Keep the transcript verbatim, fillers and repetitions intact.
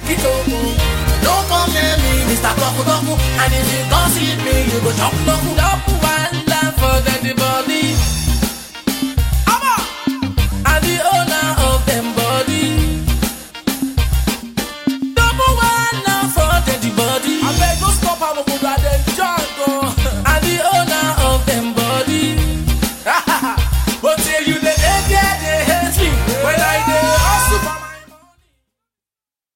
Kitoko. Don't come near me, Mister Toku Toku. And if you don't see me, you go chop Toku.